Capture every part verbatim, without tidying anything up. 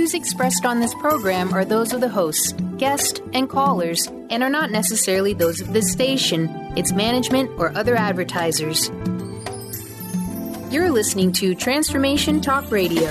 views expressed on this program are those of the hosts, guests, and callers, and are not necessarily those of this station, its management, or other advertisers. You're listening to Transformation Talk Radio.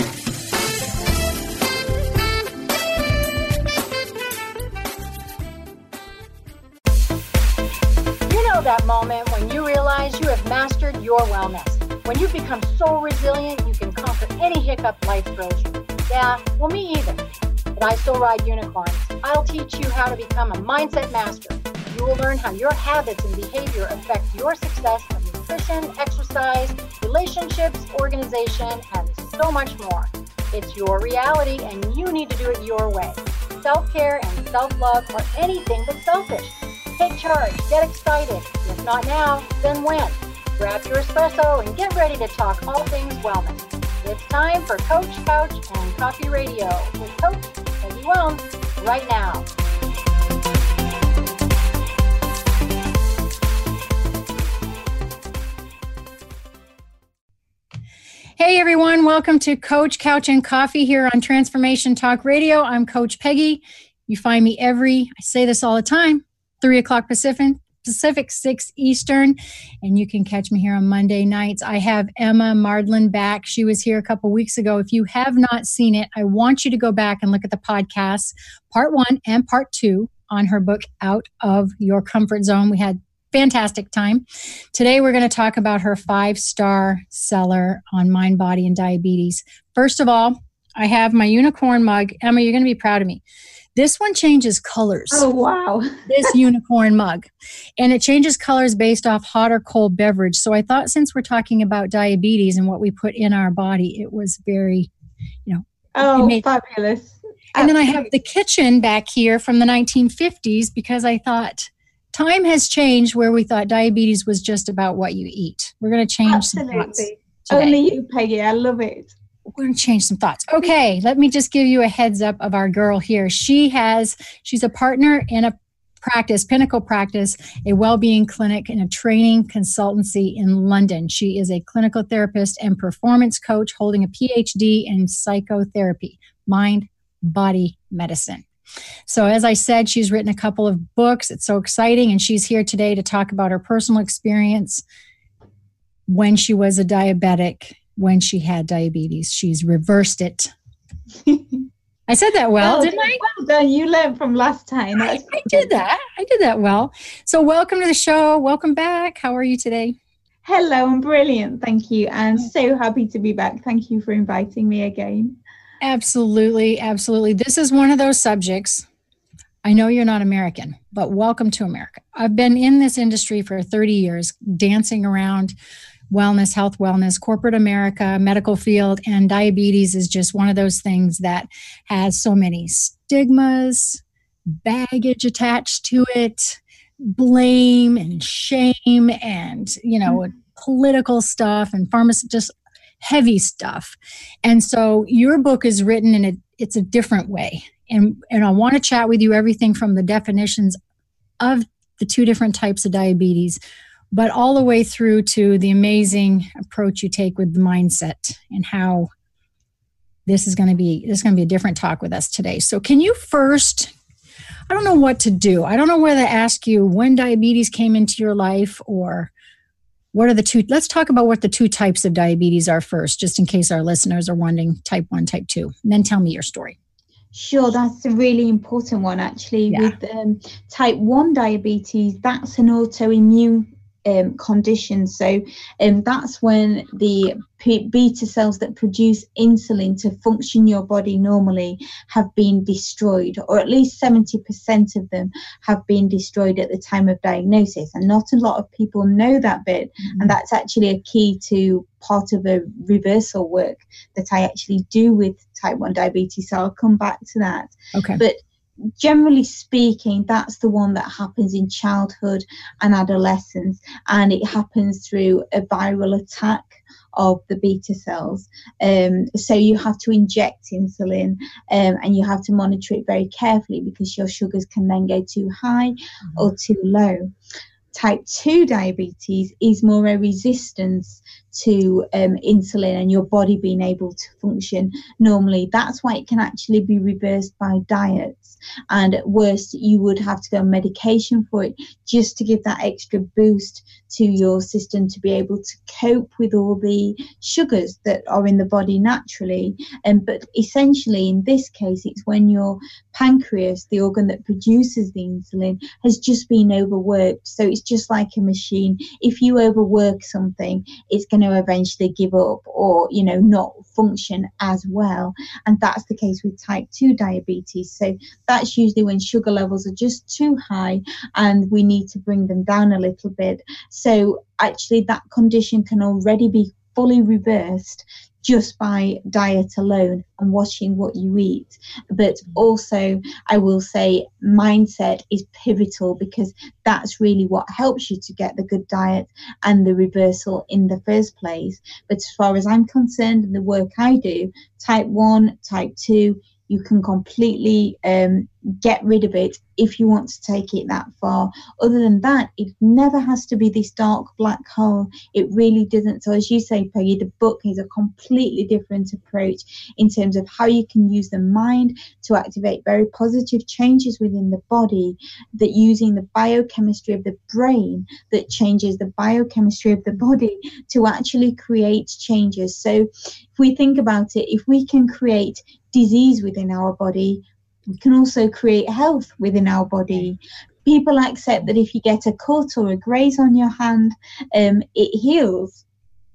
You know that moment when you realize you have mastered your wellness. When you become so resilient, you can conquer any hiccup life throws you. Yeah, well, me either. But I still ride unicorns. I'll teach you how to become a mindset master. You will learn how your habits and behavior affect your success of nutrition, exercise, relationships, organization, and so much more. It's your reality, and you need to do it your way. Self-care and self-love are anything but selfish. Take charge. Get excited. If not now, then when? Grab your espresso and get ready to talk all things wellness. It's time for Coach, Couch, and Coffee Radio with Coach Peggy Wellness right now. Hey everyone, welcome to Coach, Couch, and Coffee here on Transformation Talk Radio. I'm Coach Peggy. You find me every, I say this all the time, three o'clock Pacific. Pacific, six Eastern, and you can catch me here on Monday nights. I have Emma Mardlin back. She was here a couple weeks ago. If you have not seen it, I want you to go back and look at the podcasts, part one and part two on her book, Out of Your Comfort Zone. We had fantastic time. Today, we're going to talk about her five-star seller on Mind, Body, and Diabetes. First of all, I have my unicorn mug. Emma, you're going to be proud of me. This one changes colors. Oh, wow. This unicorn mug. And it changes colors based off hot or cold beverage. So I thought since we're talking about diabetes and what we put in our body, it was very, you know. Oh, made, fabulous. And Absolutely. then I have the kitchen back here from the nineteen fifties because I thought time has changed where we thought diabetes was just about what you eat. We're going to change Absolutely. some thoughts today. Only you, Peggy. I love it. We're going to change some thoughts. Okay, let me just give you a heads up of our girl here. She has, she's a partner in a practice, Pinnacle Practice, a well-being clinic and a training consultancy in London. She is a clinical therapist and performance coach holding a P H D in psychotherapy, mind, body medicine. So as I said, she's written a couple of books. It's so exciting. And she's here today to talk about her personal experience when she was a diabetic. When she had diabetes, she's reversed it. I said that well, well didn't I? Well done. You learned from last time. I, I did that. I did that well. So welcome to the show. Welcome back. How are you today? Hello, I'm brilliant. Thank you. I'm so happy to be back. Thank you for inviting me again. Absolutely. Absolutely. This is one of those subjects. I know you're not American, but welcome to America. I've been in this industry for thirty years, dancing around wellness, health, wellness, corporate America, medical field, and diabetes is just one of those things that has so many stigmas, baggage attached to it, blame and shame and, you know, mm-hmm. political stuff and pharmacy, just heavy stuff. And so your book is written in a, it's a different way. And, and I want to chat with you everything from the definitions of the two different types of diabetes, but all the way through to the amazing approach you take with the mindset and how this is going to be, this is going to be a different talk with us today. So can you first, I don't know what to do. I don't know whether to ask you when diabetes came into your life or what are the two, let's talk about what the two types of diabetes are first, just in case our listeners are wondering type one, type two, and then tell me your story. Sure, that's a really important one actually. Yeah. With um, type one diabetes, that's an autoimmune Um, condition. So um, that's when the p- beta cells that produce insulin to function your body normally have been destroyed, or at least seventy percent of them have been destroyed at the time of diagnosis. And not a lot of people know that bit. Mm-hmm. And that's actually a key to part of the reversal work that I actually do with type one diabetes. So I'll come back to that. Okay. But generally speaking, that's the one that happens in childhood and adolescence, and it happens through a viral attack of the beta cells. Um, so you have to inject insulin um, and you have to monitor it very carefully because your sugars can then go too high mm-hmm. or too low. Type two diabetes is more a resistance to um, insulin and your body being able to function normally. That's why it can actually be reversed by diets. And at worst, you would have to go on medication for it just to give that extra boost to your system to be able to cope with all the sugars that are in the body naturally. And um, but essentially, in this case, it's when your pancreas, the organ that produces the insulin, has just been overworked. So it's just like a machine. If you overwork something, it's going to eventually give up or, you know, not function as well. And that's the case with type two diabetes. So that's usually when sugar levels are just too high and we need to bring them down a little bit. So actually that condition can already be fully reversed just by diet alone and watching what you eat. But also, I will say mindset is pivotal, because that's really what helps you to get the good diet and the reversal in the first place. But as far as I'm concerned and the work I do, type one, type two, you can completely um, get rid of it if you want to take it that far. Other than that, it never has to be this dark black hole. It really doesn't. So as you say, Peggy, the book is a completely different approach in terms of how you can use the mind to activate very positive changes within the body, that using the biochemistry of the brain that changes the biochemistry of the body to actually create changes. So if we think about it, if we can create disease within our body, we can also create health within our body. People accept that if you get a cut or a graze on your hand, um, it heals.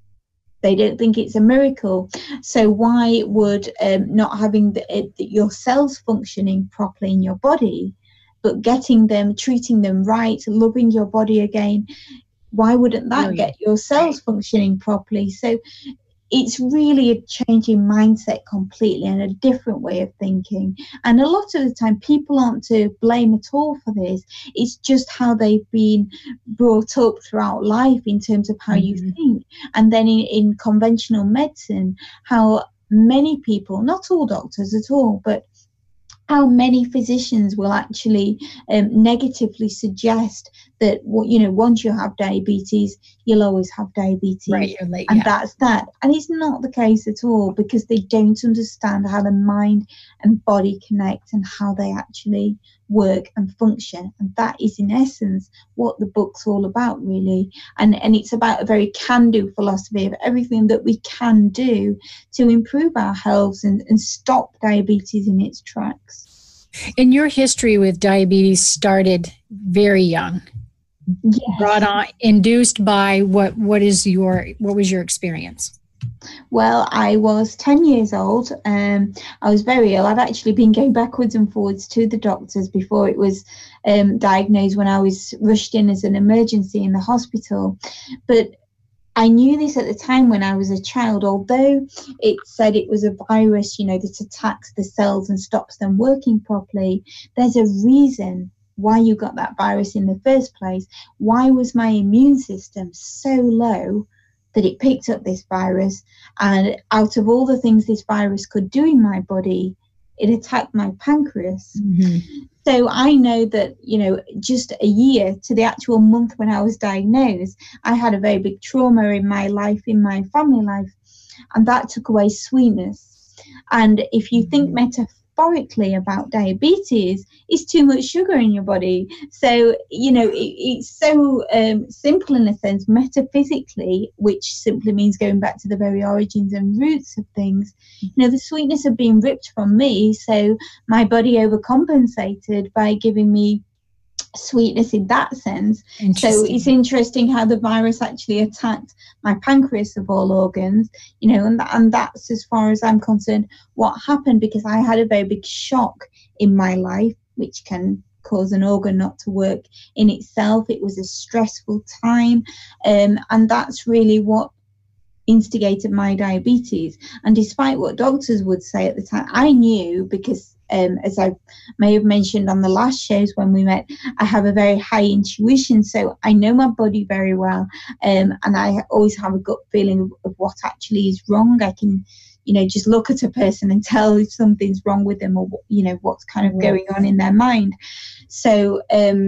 They don't think it's a miracle. So why would um, not having the, uh, your cells functioning properly in your body, but getting them, treating them right, loving your body again, why wouldn't that get your cells functioning properly? So it's really a change in mindset completely and a different way of thinking. And a lot of the time, people aren't to blame at all for this. It's just how they've been brought up throughout life in terms of how mm-hmm. you think. And then in, in conventional medicine, how many people, not all doctors at all, but how many physicians will actually um, negatively suggest that, you know, once you have diabetes, you'll always have diabetes. Right, you're late, and yeah. that's that. And it's not the case at all, because they don't understand how the mind and body connect and how they actually work and function. And that is, in essence, what the book's all about, really. And, and it's about a very can-do philosophy of everything that we can do to improve our health and, and stop diabetes in its tracks. And your history with diabetes started very young. Yes. Brought on, induced by what? What is your? What was your experience? Well, I was ten years old. Um, I was very ill. I've actually been going backwards and forwards to the doctors before it was um, diagnosed, when I was rushed in as an emergency in the hospital. But I knew this at the time when I was a child, although it said it was a virus, you know, that attacks the cells and stops them working properly. There's a reason why you got that virus in the first place. Why was my immune system so low that it picked up this virus? And out of all the things this virus could do in my body, it attacked my pancreas. Mm-hmm. So I know that, you know, just a year to the actual month when I was diagnosed, I had a very big trauma in my life, in my family life, and that took away sweetness. And if you think metaphorically about diabetes, it's too much sugar in your body. So, you know, it, it's so um, simple in a sense, metaphysically, which simply means going back to the very origins and roots of things. You know, the sweetness had been ripped from me, so my body overcompensated by giving me sweetness in that sense. So it's interesting how the virus actually attacked my pancreas of all organs, you know, and, and that's, as far as I'm concerned, what happened, because I had a very big shock in my life, which can cause an organ not to work in itself. It was a stressful time, um, and that's really what instigated my diabetes. And despite what doctors would say at the time, I knew, because Um, as I may have mentioned on the last shows when we met, I have a very high intuition, so I know my body very well, um, and I always have a gut feeling of, of what actually is wrong. I can, you know, just look at a person and tell if something's wrong with them, or, you know, what's kind of going on in their mind. So um,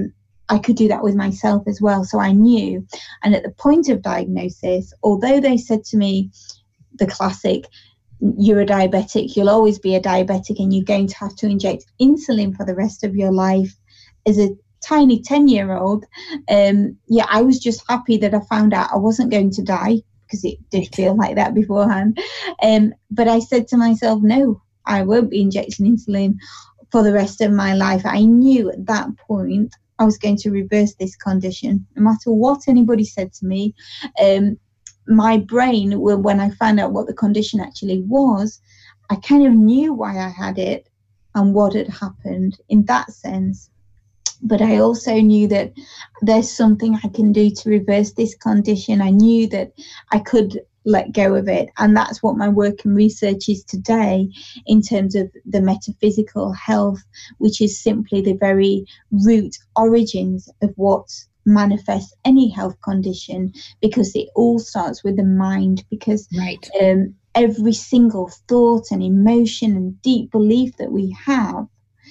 I could do that with myself as well. So I knew. And at the point of diagnosis, although they said to me, the classic, you're a diabetic, you'll always be a diabetic, and you're going to have to inject insulin for the rest of your life, as a tiny ten year old, um, yeah, I was just happy that I found out I wasn't going to die, because it did feel like that beforehand. Um, but I said to myself, no, I won't be injecting insulin for the rest of my life. I knew at that point I was going to reverse this condition, no matter what anybody said to me. Um, my brain, when I found out what the condition actually was, I kind of knew why I had it and what had happened in that sense. But I also knew that there's something I can do to reverse this condition. I knew that I could let go of it. And that's what my work and research is today, in terms of the metaphysical health, which is simply the very root origins of what manifests any health condition, because it all starts with the mind. Because right. um, every single thought and emotion and deep belief that we have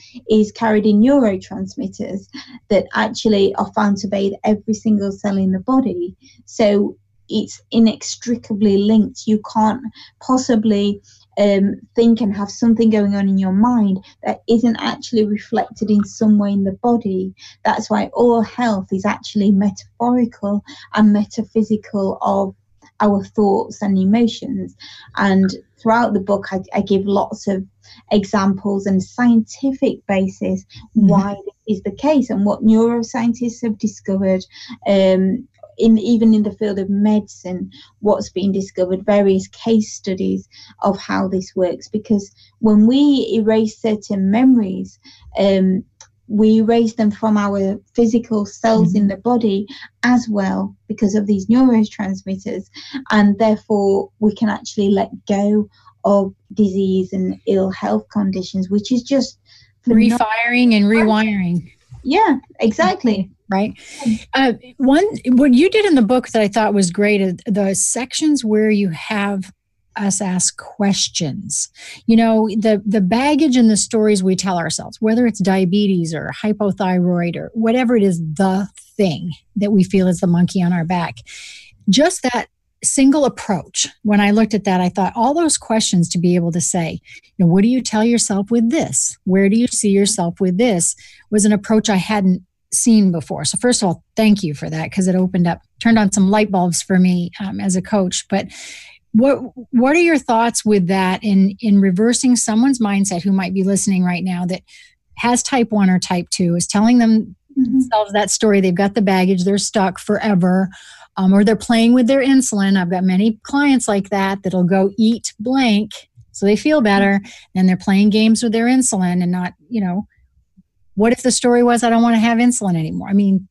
is carried in neurotransmitters that actually are found to bathe every single cell in the body. So it's inextricably linked. You can't possibly um, think and have something going on in your mind that isn't actually reflected in some way in the body. That's why all health is actually metaphorical and metaphysical of our thoughts and emotions. And throughout the book, I, I give lots of examples and scientific basis mm-hmm. why this is the case, and what neuroscientists have discovered, um, in even in the field of medicine, what's been discovered, various case studies of how this works. Because when we erase certain memories, um, we erase them from our physical cells mm-hmm. in the body as well, because of these neurotransmitters, and therefore we can actually let go of disease and ill health conditions, which is just refiring and rewiring. Yeah, exactly. Right. Uh, one, what you did in the book that I thought was great, uh, the sections where you have us ask questions. You know, the, the baggage and the stories we tell ourselves, whether it's diabetes or hypothyroid or whatever it is, the thing that we feel is the monkey on our back. Just that single approach. When I looked at that, I thought all those questions to be able to say, you know, what do you tell yourself with this? Where do you see yourself with this? Was an approach I hadn't seen before. So first of all, thank you for that, because it opened up, turned on some light bulbs for me um, as a coach. But what what are your thoughts with that in, in reversing someone's mindset who might be listening right now that has type one or type two, is telling them mm-hmm. themselves that story, they've got the baggage, they're stuck forever, um, or they're playing with their insulin. I've got many clients like that that'll go eat blank so they feel better, and they're playing games with their insulin and not, you know, what if the story was, I don't want to have insulin anymore? I mean,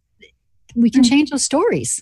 we can change those stories.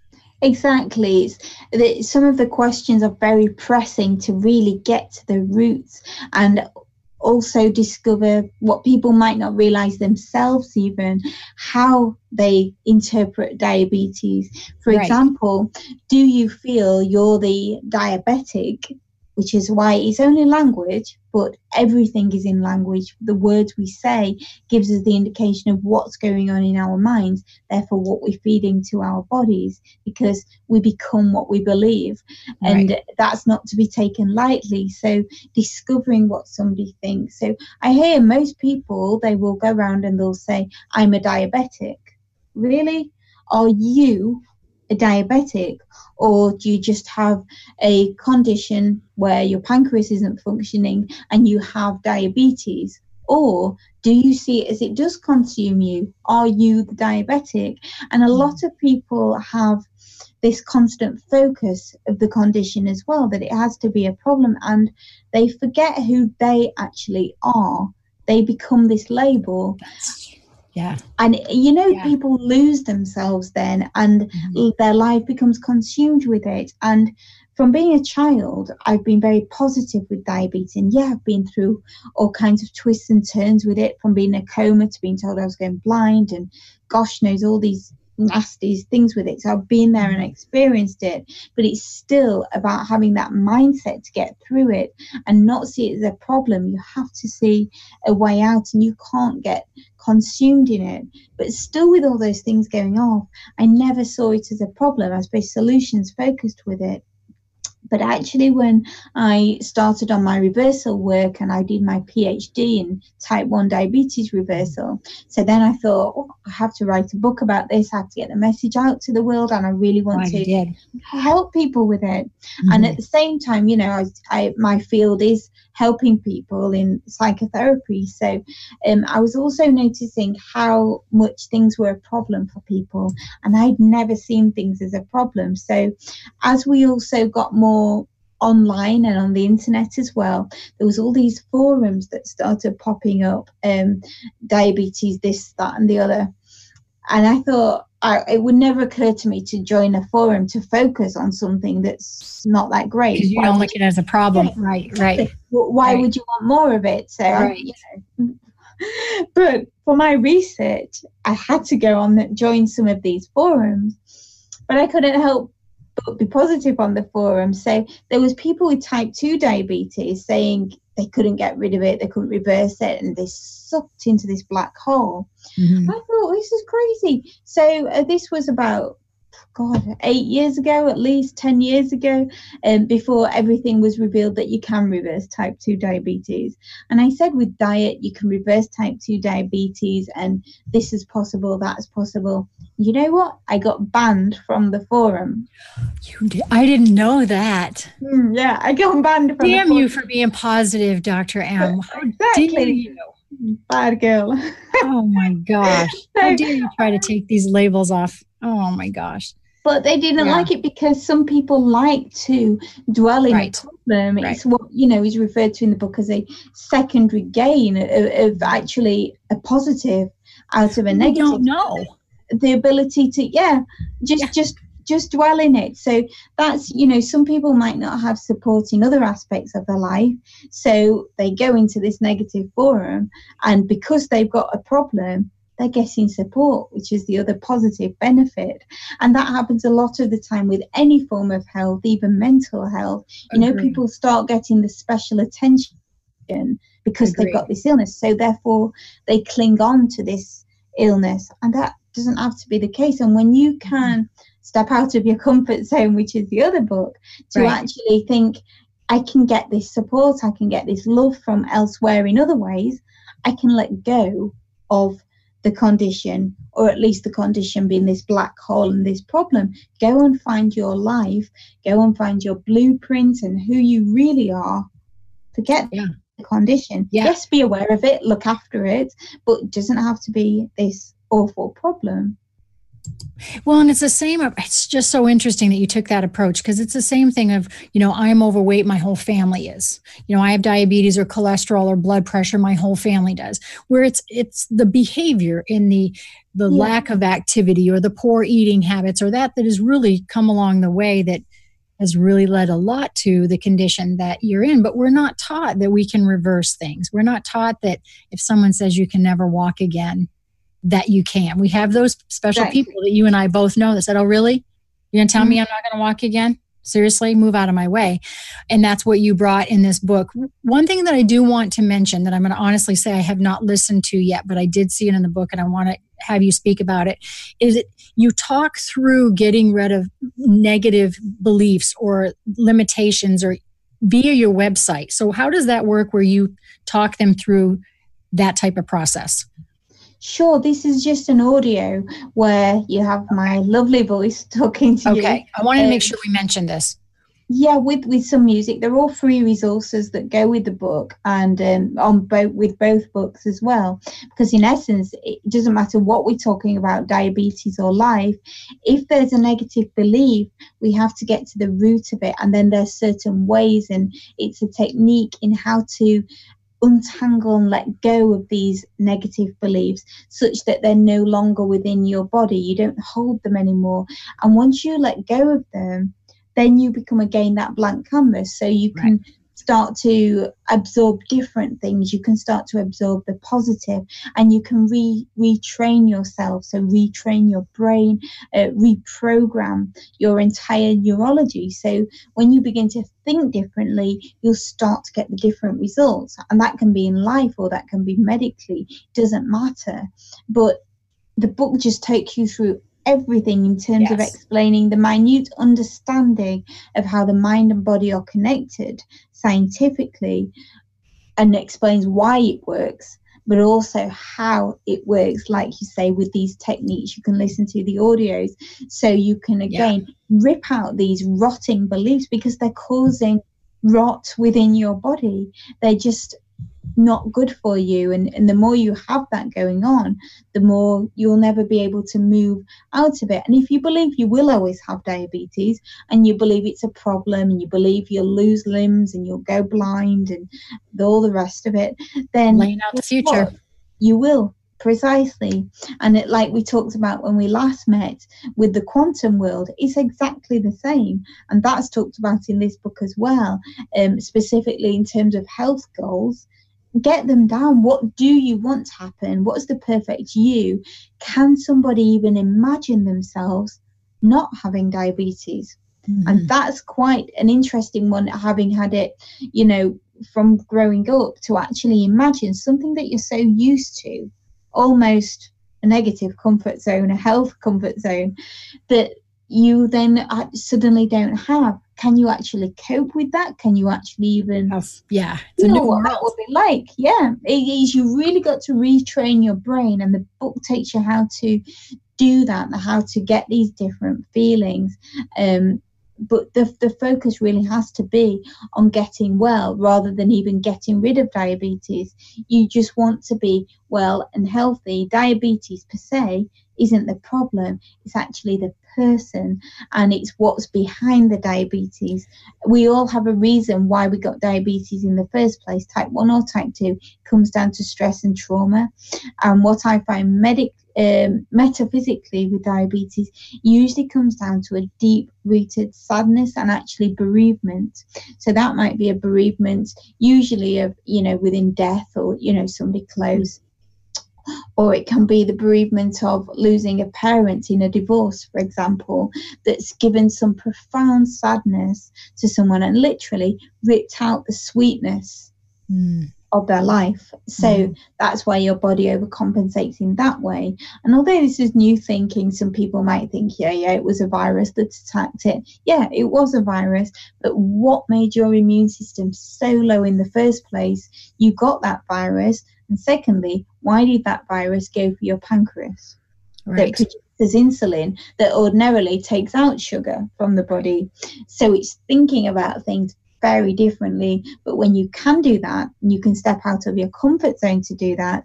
Exactly. The, some of the questions are very pressing to really get to the roots and also discover what people might not realize themselves, even how they interpret diabetes. For right. example, do you feel you're the diabetic, which is why it's only language, but everything is in language. The words we say gives us the indication of what's going on in our minds, therefore what we feed into our bodies, because we become what we believe. Right. And that's not to be taken lightly. So discovering what somebody thinks. So I hear most people, they will go around and they'll say, I'm a diabetic. Really? Are you a diabetic? Or do you just have a condition where your pancreas isn't functioning and you have diabetes? Or do you see it as it does consume you? Are you the diabetic? And a lot of people have this constant focus of the condition as well, that it has to be a problem, and they forget who they actually are. They become this label. Yeah. And, you know, yeah. people lose themselves then, and mm-hmm. their life becomes consumed with it. And from being a child, I've been very positive with diabetes. And yeah, I've been through all kinds of twists and turns with it, from being in a coma to being told I was going blind, and gosh knows all these nasty things with it. So I've been there and experienced it, but it's still about having that mindset to get through it and not see it as a problem. You have to see a way out, and you can't get consumed in it. But still, with all those things going off, I never saw it as a problem. I was very solutions focused with it. But actually, when I started on my reversal work and I did my PhD in type one diabetes reversal, so then I thought, oh, I have to write a book about this. I have to get the message out to the world, and I really want oh, to did. help people with it. Mm-hmm. And at the same time, you know, I, I, my field is helping people in psychotherapy. So um, I was also noticing how much things were a problem for people, and I'd never seen things as a problem. So as we also got more online and on the internet as well, there was all these forums that started popping up, um, diabetes, this, that, and the other. And I thought, I, it would never occur to me to join a forum to focus on something that's not that great. Because you don't look at it as a problem. Yeah, right, exactly. right. Why right. would you want more of it? So, right. I, you know, but for my research, I had to go on that, join some of these forums, but I couldn't help but be positive on the forum. So there was people with type two diabetes saying they couldn't get rid of it, they couldn't reverse it, and they sucked into this black hole. Mm-hmm. I thought, this is crazy. So uh, this was about, God, eight years ago, at least ten years ago, um, before everything was revealed that you can reverse type two diabetes. And I said with diet, you can reverse type two diabetes, and this is possible, that's possible. You know what? I got banned from the forum. You did? I didn't know that. Mm, yeah, I got banned from Damn the forum. you for being positive, Doctor M. How exactly. dare you? Bad girl. Oh my gosh. How dare you try to take these labels off? Oh my gosh. But they didn't yeah. like it because some people like to dwell in right. a problem. Right. It's what, you know, is referred to in the book as a secondary gain of, of actually a positive out of a negative. We don't know. The ability to, yeah, just, yeah. just, just dwell in it. So that's, you know, some people might not have support in other aspects of their life. So they go into this negative forum, and because they've got a problem, they're getting support, which is the other positive benefit. And that happens a lot of the time with any form of health, even mental health. You know, Agreed. People start getting the special attention because Agreed. They've got this illness. So therefore, they cling on to this illness. And that doesn't have to be the case. And when you can step out of your comfort zone, which is the other book, to right. actually think, I can get this support, I can get this love from elsewhere in other ways, I can let go of the condition, or at least the condition being this black hole and this problem. Go and find your life, go and find your blueprint and who you really are. Forget yeah. the condition. Yeah. Yes, be aware of it, look after it, but it doesn't have to be this awful problem. Well, and it's the same. It's just so interesting that you took that approach, because it's the same thing of, you know, I'm overweight, my whole family is. You know, I have diabetes or cholesterol or blood pressure, my whole family does. Where it's it's the behavior in the the yeah. lack of activity or the poor eating habits or that that has really come along the way that has really led a lot to the condition that you're in. But we're not taught that we can reverse things. We're not taught that if someone says you can never walk again, that you can. We have those special right. people that you and I both know that said, oh, really? You're going to tell mm-hmm. me I'm not going to walk again? Seriously? Move out of my way. And that's what you brought in this book. One thing that I do want to mention that I'm going to honestly say I have not listened to yet, but I did see it in the book and I want to have you speak about it, is that you talk through getting rid of negative beliefs or limitations or via your website. So how does that work where you talk them through that type of process? Sure, this is just an audio where you have my lovely voice talking to okay. you. Okay, I wanted um, to make sure we mentioned this. Yeah, with, with some music. They're all free resources that go with the book and um, on both with both books as well. Because in essence, it doesn't matter what we're talking about, diabetes or life. If there's a negative belief, we have to get to the root of it. And then there's certain ways, and it's a technique in how to untangle and let go of these negative beliefs such that they're no longer within your body. You don't hold them anymore. And once you let go of them, then you become again that blank canvas. So you can right. start to absorb different things. You can start to absorb the positive, and you can re retrain yourself. So retrain your brain, uh, reprogram your entire neurology. So when you begin to think differently, you'll start to get the different results. And that can be in life or that can be medically, it doesn't matter. But the book just takes you through everything in terms yes. of explaining the minute understanding of how the mind and body are connected scientifically, and explains why it works, but also how it works, like you say, with these techniques. You can listen to the audios, so you can again yeah. rip out these rotting beliefs, because they're causing rot within your body. They're just not good for you, and, and the more you have that going on, the more you'll never be able to move out of it. And if you believe you will always have diabetes, and you believe it's a problem, and you believe you'll lose limbs and you'll go blind and all the rest of it, then laying out the future, what? You will. Precisely. And it, like we talked about when we last met with the quantum world, it's exactly the same, and that's talked about in this book as well, um, specifically in terms of health goals. Get them down. What do you want to happen? What's the perfect you? Can somebody even imagine themselves not having diabetes? Mm-hmm. And that's quite an interesting one, having had it, you know, from growing up, to actually imagine something that you're so used to, almost a negative comfort zone, a health comfort zone, that you then suddenly don't have. Can you actually cope with that? Can you actually even yeah it's a know new what world. That would be like? Yeah, it is. You really got to retrain your brain, and the book takes you how to do that and how to get these different feelings. Um, but the the focus really has to be on getting well, rather than even getting rid of diabetes. You just want to be well and healthy. Diabetes per se isn't the problem. It's actually the person, and it's what's behind the diabetes. We all have a reason why we got diabetes in the first place. Type one or type two comes down to stress and trauma. And what I find medic um, metaphysically with diabetes usually comes down to a deep-rooted sadness and actually bereavement. So that might be a bereavement usually of, you know, within death, or, you know, somebody close. Or it can be the bereavement of losing a parent in a divorce, for example, that's given some profound sadness to someone and literally ripped out the sweetness mm. of their life. So mm. that's why your body overcompensates in that way. And although this is new thinking, some people might think, yeah, yeah, it was a virus that attacked it. Yeah, it was a virus. But what made your immune system so low in the first place? You got that virus. And secondly, why did that virus go for your pancreas right. that produces insulin that ordinarily takes out sugar from the body? So it's thinking about things very differently. But when you can do that, and you can step out of your comfort zone to do that,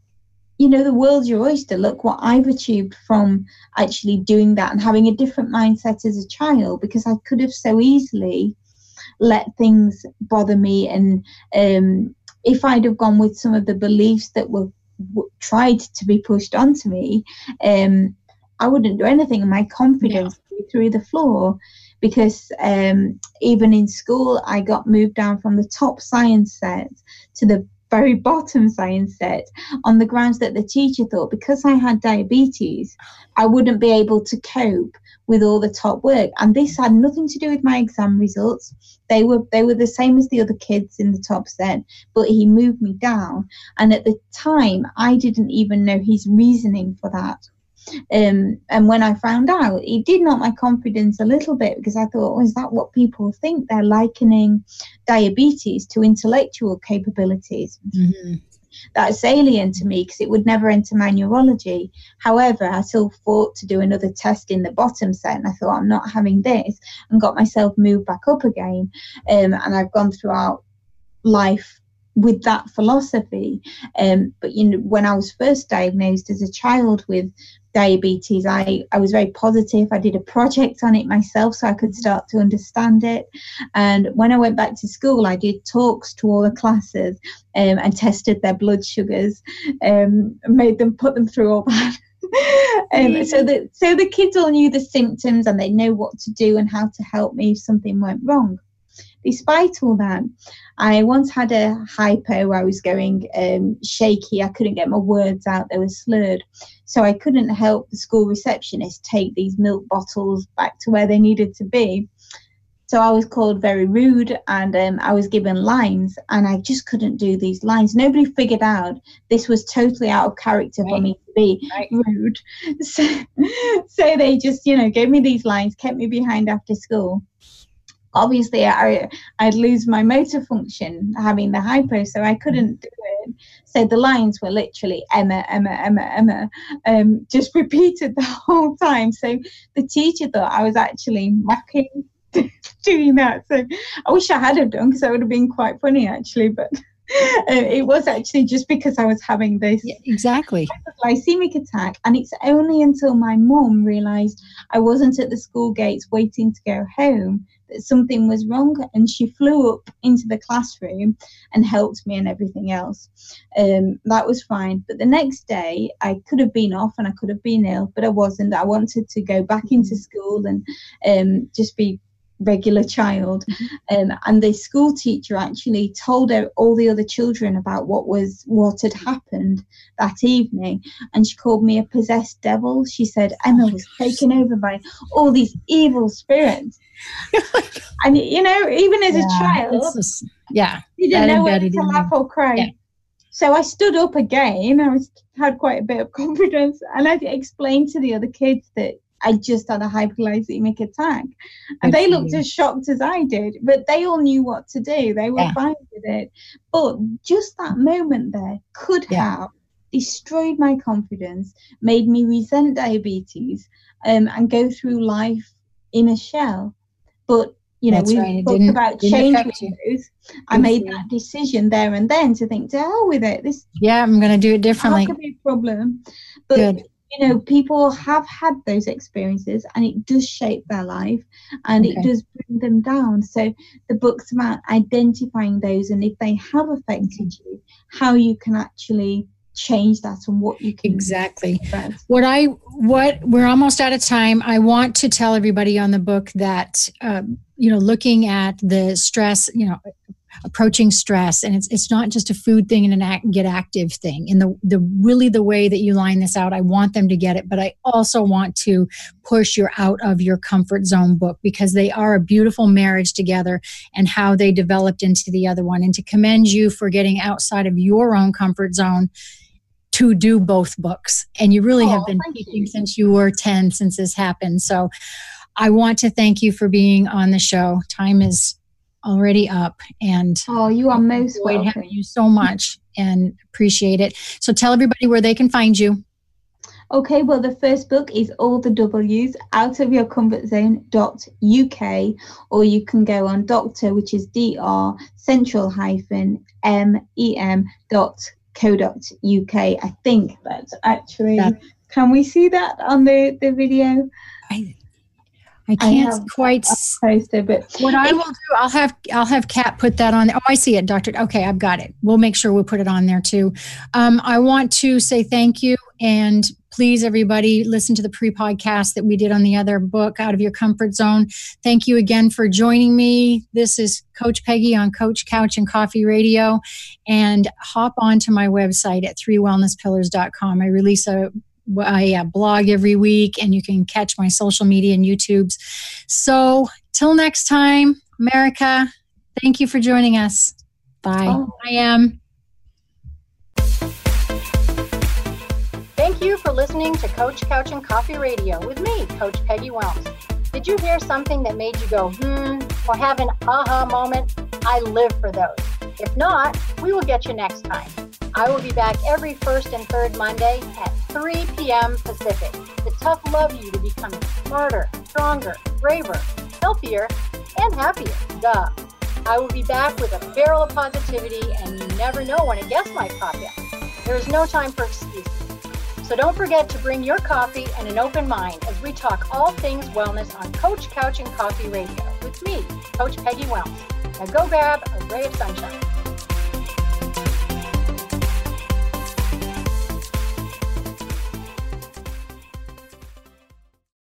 you know, the world's your oyster. Look what I've achieved from actually doing that and having a different mindset as a child, because I could have so easily let things bother me. And um if I'd have gone with some of the beliefs that were w- tried to be pushed onto me, um, I wouldn't do anything, and my confidence would be through the floor. Because um, even in school, I got moved down from the top science set to the very bottom science set on the grounds that the teacher thought because I had diabetes, I wouldn't be able to cope with all the top work. And this had nothing to do with my exam results. They were they were the same as the other kids in the top set, but he moved me down. And at the time, I didn't even know his reasoning for that. Um, and when I found out, it did knock my confidence a little bit, because I thought, oh, is that what people think? They're likening diabetes to intellectual capabilities. Mm-hmm. That's alien to me, because it would never enter my neurology. However, I still fought to do another test in the bottom set, and I thought, I'm not having this, and got myself moved back up again. Um, and I've gone throughout life with that philosophy. Um, but you know, when I was first diagnosed as a child with diabetes, I, I was very positive. I did a project on it myself so I could start to understand it. And when I went back to school, I did talks to all the classes um, and tested their blood sugars, um, made them put them through all that. um, so that so the kids all knew the symptoms, and they know what to do and how to help me if something went wrong. despite all that, I once had a hypo. I was going um, shaky. I couldn't get my words out. They were slurred. So I couldn't help the school receptionist take these milk bottles back to where they needed to be. So I was called very rude, and um, I was given lines, and I just couldn't do these lines. Nobody figured out this was totally out of character right. for me to be right. rude. So, so they just, you know, gave me these lines, kept me behind after school. Obviously, I, I'd lose my motor function having the hypo, so I couldn't do it. So the lines were literally Emma, Emma, Emma, Emma, um, just repeated the whole time. So the teacher thought I was actually mocking doing that. So I wish I had have done, because that would have been quite funny actually, but uh, it was actually just because I was having this yeah, exactly glycemic attack. And it's only until my mum realized I wasn't at the school gates waiting to go home that something was wrong, and she flew up into the classroom and helped me and everything else. Um, that was fine. But the next day I could have been off and I could have been ill, but I wasn't. I wanted to go back into school and um, just be regular child, um, and the school teacher actually told all the other children about what was what had happened that evening, and she called me a possessed devil. She said Emma was taken over by all these evil spirits. And you know, even as yeah, a child, just, yeah, you didn't know whether to laugh or cry. Yeah. So I stood up again. I was had quite a bit of confidence, and I explained to the other kids that I just had a hypoglycemic attack, and they looked as shocked as I did, but they all knew what to do. They were yeah. fine with it. But just that moment there could yeah. have destroyed my confidence, made me resent diabetes, um, and go through life in a shell. But you know, That's we right. talked about change windows. I made that decision there and then to think, to hell with it. This yeah, I'm going to do it differently. That could be a problem. But Good. You know, people have had those experiences, and it does shape their life, and okay. it does bring them down. So the book's about identifying those, and if they have affected you, how you can actually change that and what you can exactly do. What I what we're almost out of time. I want to tell everybody on the book that um, you know, looking at the stress, you know, approaching stress, and it's it's not just a food thing and an act, get active thing. And the the really the way that you line this out, I want them to get it, but I also want to push your out of your comfort zone book, because they are a beautiful marriage together, and how they developed into the other one. And to commend you for getting outside of your own comfort zone to do both books. And you really oh, have been teaching you. since you were ten, since this happened. So I want to thank you for being on the show. Time is already up, and oh, you are most welcome. Having you so much, and appreciate it. So tell everybody where they can find you. Okay, well, the first book is All the W's, out of your comfort zone dot U K, or you can go on Doctor, which is D R central hyphen M E M dot co dot U K. I think that's actually, that, can we see that on the, the video? I I can't I quite posted, but what I will do, I'll have I'll have Kat put that on there. Oh, I see it, Doctor Okay, I've got it. We'll make sure we'll put it on there too. Um, I want to say thank you, and please, everybody, listen to the pre-podcast that we did on the other book, Out of Your Comfort Zone. Thank you again for joining me. This is Coach Peggy on Coach Couch and Coffee Radio, and hop on to my website at three wellness pillars dot com. I release a I uh, blog every week, and you can catch my social media and YouTubes. So till next time, America, thank you for joining us. Bye. Oh. I am. Thank you for listening to Coach Couch and Coffee Radio with me, Coach Peggy Wellms. Did you hear something that made you go, hmm, or have an aha moment? I live for those. If not, we will get you next time. I will be back every first and third Monday at three p.m. Pacific to tough love you to become smarter, stronger, braver, healthier, and happier. Duh. I will be back with a barrel of positivity, and you never know when a guest might pop in. There is no time for excuses. So don't forget to bring your coffee and an open mind as we talk all things wellness on Coach Couch and Coffee Radio with me, Coach Peggy Wellms. Now go grab a ray of sunshine.